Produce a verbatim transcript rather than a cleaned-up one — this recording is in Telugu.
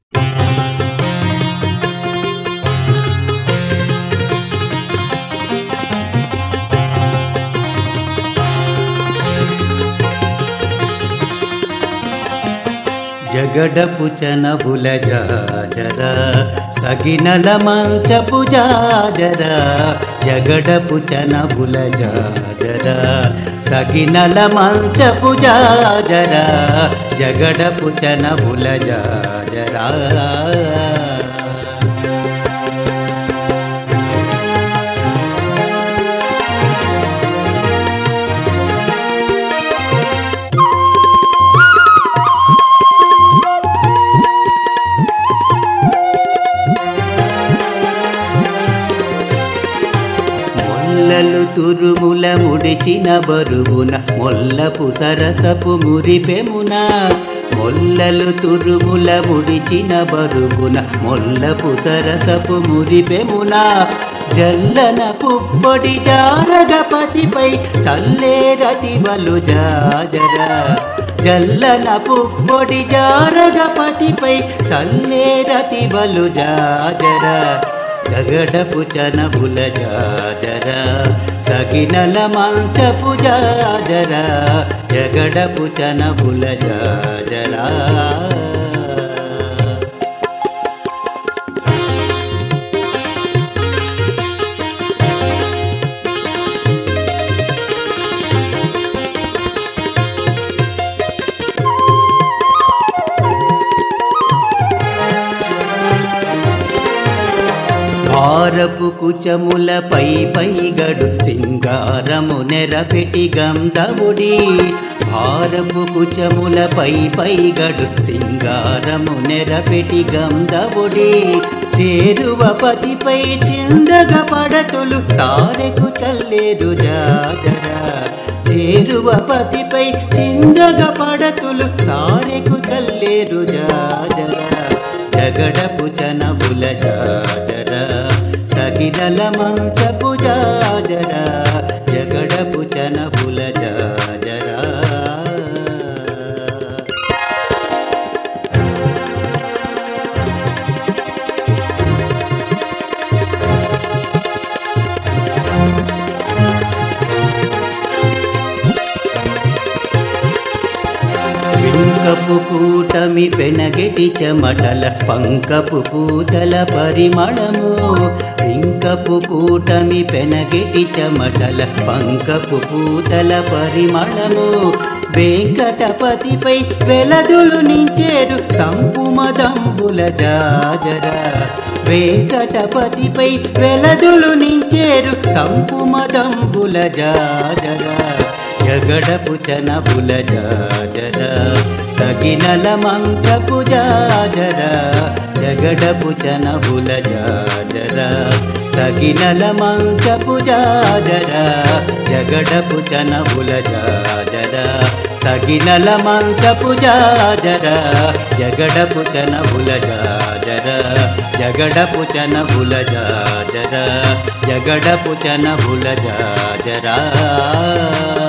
జగడపు చనబుల జాజర సగినల మంచపు జాజర జగడపు చనబుల జాజర సగినల మంచపు జాజర జగడపు చనబుల జాజర మొల్లలు తురుముల ముడిచిన బరువున మొల్లపు సరసపు మురిపెమున మొల్లలు తురుముల ముడిచిన బరువున మొల్లపు సరసపు మురిపెమున జల్లన పుప్పొడి జారగపతిపై చల్లే రతివలు జాజర జల్లన పుప్పొడి జారగపతిపై చల్లే రతివలు జాజర జగడపు చనబుల జాజర సగినల మంచపు జాజర జగడపు చనబుల జాజర భారపు కుచముల పై పై గడు సింగారము నెరపెటి గంధవుడి భారపు కుచముల పై పై గడు సింగారము నెరపెటి గంధవుడి చేరువ పతిపై చిందగ పడతులు సారెకు చల్లేరు జాజర చేరువ పతిపై చిందగ పడతులు సారెకు చల్లేరు జాజర జగడపు చనబుల జాజర సగినల మంచపు జాజర జగడపు చనబుల జాజర వింకపు కూటమి పెనగెటి చెమటల పంకపు పూతల పరిమళము వింకపు కూటమి పెనగెటి చెమటల పంకపు పూతల పరిమళము వెంకటపతిపై వెలదులు నించేరు సంపుమదంబుల జాజర వెంకటపతిపై వెలదులు నించేరు సంపుమదంబుల జాజర జగడపు చనబుల జాజర సగినల మంచపు జాజర జగడపు చనబుల జాజర సగినల మంచపు జాజర జగడపు చనబుల జాజర సగినల మంచపు జాజర జగడపు చనబుల జాజర జగడపు చనబుల జాజర జగడపు చనబుల జాజరా